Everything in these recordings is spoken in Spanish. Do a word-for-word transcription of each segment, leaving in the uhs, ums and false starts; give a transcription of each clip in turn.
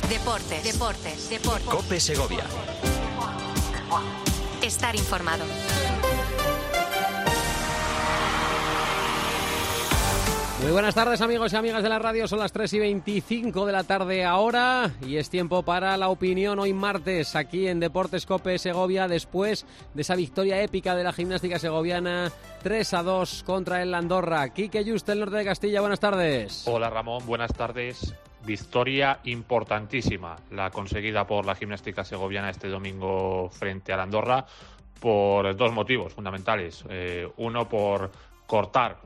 Deportes, deportes, deportes. COPE Segovia. Estar informado. Muy buenas tardes, amigos y amigas de la radio. Son las tres y veinticinco de la tarde ahora y es tiempo para la opinión hoy martes aquí en Deportes COPE Segovia, después de esa victoria épica de la gimnástica segoviana tres a dos contra el Andorra. Quique Juste, el norte de Castilla, buenas tardes. Hola Ramón, buenas tardes. Victoria importantísima la conseguida por la gimnástica segoviana este domingo frente al Andorra por dos motivos fundamentales. Eh, uno, por cortar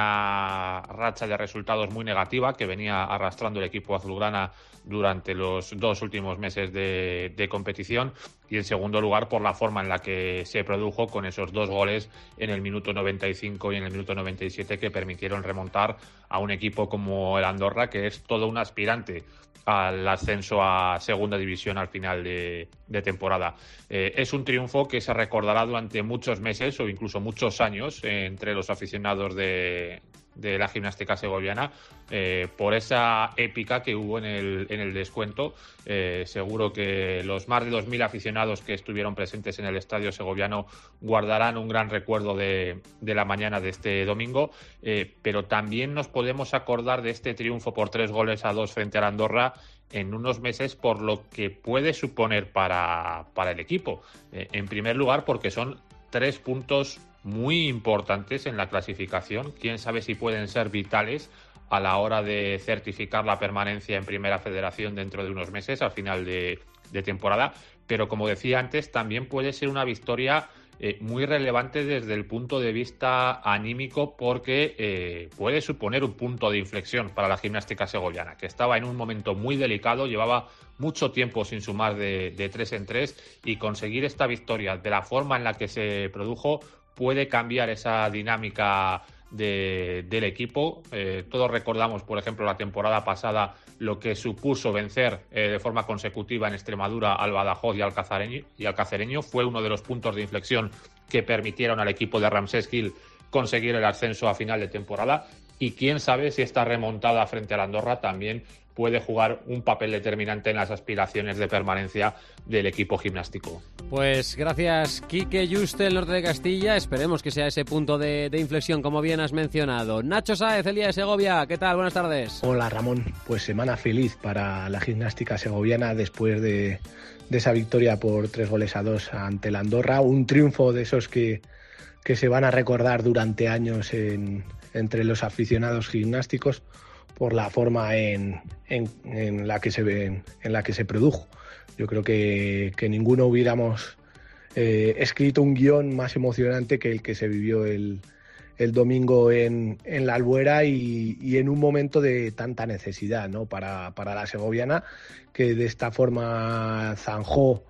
una racha de resultados muy negativa que venía arrastrando el equipo azulgrana durante los dos últimos meses de, de competición, y en segundo lugar por la forma en la que se produjo con esos dos goles en el minuto noventa y cinco y en el minuto noventa y siete que permitieron remontar a un equipo como el Andorra, que es todo un aspirante al ascenso a segunda división al final de, de temporada. Eh, es un triunfo que se recordará durante muchos meses o incluso muchos años eh, entre los aficionados de, de la gimnástica segoviana eh, por esa épica que hubo en el, en el descuento. Eh, seguro que los más de dos mil aficionados que estuvieron presentes en el estadio segoviano guardarán un gran recuerdo de, de la mañana de este domingo, eh, pero también nos podemos acordar de este triunfo por tres goles a dos frente al Andorra en unos meses por lo que puede suponer para, para el equipo. Eh, en primer lugar, porque son tres puntos muy importantes en la clasificación. Quién sabe si pueden ser vitales a la hora de certificar la permanencia en Primera Federación dentro de unos meses, al final de, de temporada. Pero como decía antes, también puede ser una victoria eh, muy relevante desde el punto de vista anímico, porque eh, puede suponer un punto de inflexión para la gimnástica segoviana, que estaba en un momento muy delicado, llevaba mucho tiempo sin sumar de, de tres en tres, y conseguir esta victoria de la forma en la que se produjo puede cambiar esa dinámica de, del equipo. Eh, todos recordamos, por ejemplo, la temporada pasada, lo que supuso vencer eh, de forma consecutiva en Extremadura al Badajoz y al Cacereño, y al Cacereño. Fue uno de los puntos de inflexión que permitieron al equipo de Ramsés Gil conseguir el ascenso a final de temporada. Y quién sabe si esta remontada frente al Andorra también puede jugar un papel determinante en las aspiraciones de permanencia del equipo gimnástico. Pues gracias, Quique Juste, el norte de Castilla. Esperemos que sea ese punto de, de inflexión, como bien has mencionado. Nacho Sáez, el día de Segovia, ¿qué tal? Buenas tardes. Hola Ramón, pues semana feliz para la gimnástica segoviana después de, de esa victoria por tres goles a dos ante el Andorra. Un triunfo de esos que, que se van a recordar durante años en, entre los aficionados gimnásticos, por la forma en, en, en la que se en, en la que se produjo. Yo creo que, que ninguno hubiéramos eh, escrito un guión más emocionante que el que se vivió el, el domingo en, en la Albuera, y, y en un momento de tanta necesidad, ¿no? para, para la segoviana, que de esta forma zanjó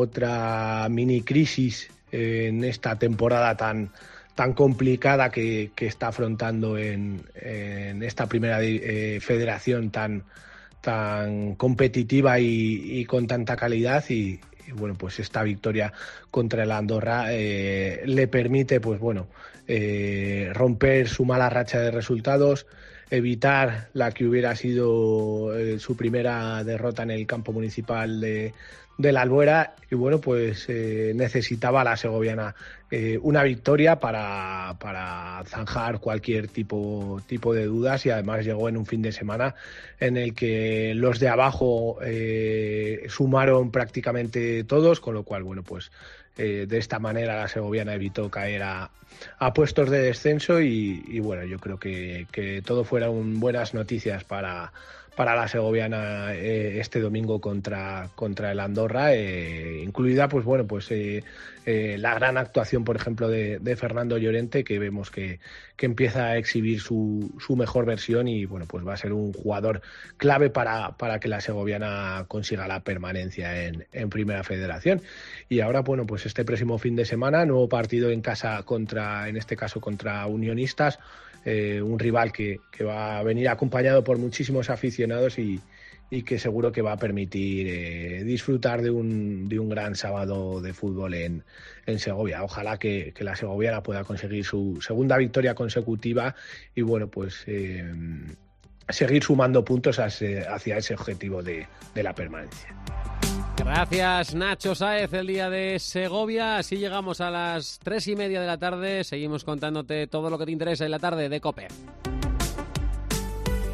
otra mini crisis en esta temporada tan tan complicada que, que está afrontando en, en esta primera eh, federación tan, tan competitiva y, y con tanta calidad. Y, y bueno, pues esta victoria contra el Andorra eh, le permite, pues bueno, eh, romper su mala racha de resultados, evitar la que hubiera sido eh, su primera derrota en el campo municipal de de la Albuera. Y bueno, pues eh, necesitaba la segoviana eh, una victoria para, para zanjar cualquier tipo, tipo de dudas, y además llegó en un fin de semana en el que los de abajo eh, sumaron prácticamente todos, con lo cual, bueno, pues eh, de esta manera la segoviana evitó caer a, a puestos de descenso, y, y bueno, yo creo que, que todo fueron buenas noticias para para la segoviana eh, este domingo contra, contra el Andorra, eh, incluida pues bueno pues eh, eh, la gran actuación, por ejemplo, de, de Fernando Llorente, que vemos que, que empieza a exhibir su, su mejor versión, y bueno, pues va a ser un jugador clave para, para que la segoviana consiga la permanencia en, en Primera Federación. Y ahora, bueno, pues este próximo fin de semana, nuevo partido en casa contra, en este caso contra Unionistas, eh, un rival que, que va a venir acompañado por muchísimos aficionados, y, y que seguro que va a permitir eh, disfrutar de un, de un gran sábado de fútbol en, en Segovia. Ojalá que, que la segoviana pueda conseguir su segunda victoria consecutiva, y bueno, pues eh, seguir sumando puntos hacia, hacia ese objetivo de, de la permanencia. Gracias, Nacho Sáez, el día de Segovia. Así llegamos a las tres y media de la tarde. Seguimos contándote todo lo que te interesa en la tarde de COPE.